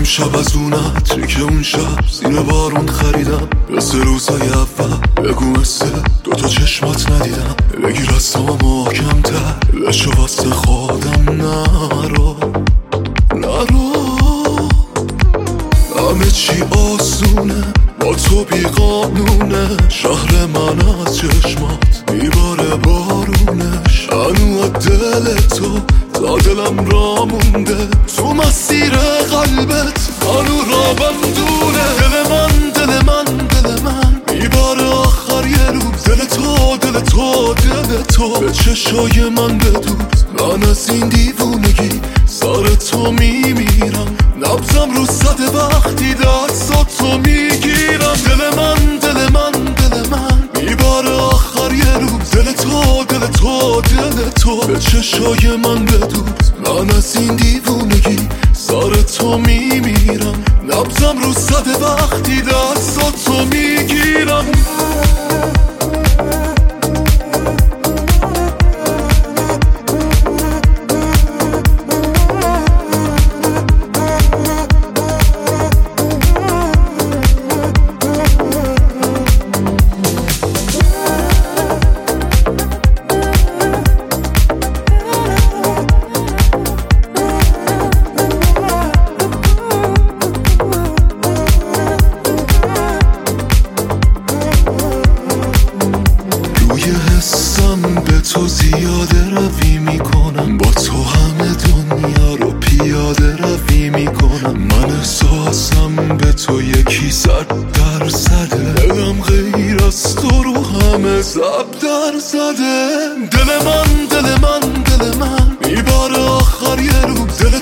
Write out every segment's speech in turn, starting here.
امشب از اون عطری که اون شب زیر بارون خریدم، مثل روزای اول بگو مثل دوتا چشمات ندیدم. بگیر از تو محکم‌تر لشو واسه خودم نرو همه چی آسونه با تو بی قانونه. شهر من از چشمات میباره بارونش، هنو دل تو تا دلم را مونده. تو مسیر قلبت هنو را بندونه. دل من میباره آخر یه روز. دل تو به چشای من بدوز. من از این دیوونگی سر تو میمیرم، نبضم رو صده وقتی دستاتو میگیرم. دل من میباره آخر یه روز. دل تو به چشای من بدوز. من از این دیوونگی سر تو میمیرم، نبضم رو صده وقتی دستاتو میگیرم. به تو زیاده روی میکنم، با تو همه دنیا رو پیاده روی میکنم. من احساسم به تو یکی 100%. دلم غیر از تو رو همه ضرب در زده. دل من میباره آخر یه روز. دل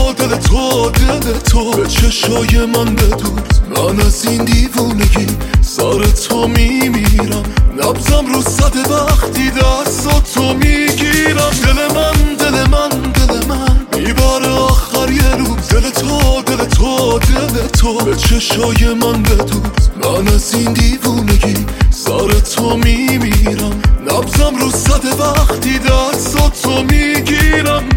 تو به چشای من بدوز. من از این دیوونگی سر تو میمیرم، نبضم رو صده وقتی دستاتو میگیرم. دل من میباره آخر یه روز. دل تو به چشای من بدوز. من از این دیوونگی سر تو میمیرم، نبضم رو صده وقتی دستاتو میگیرم.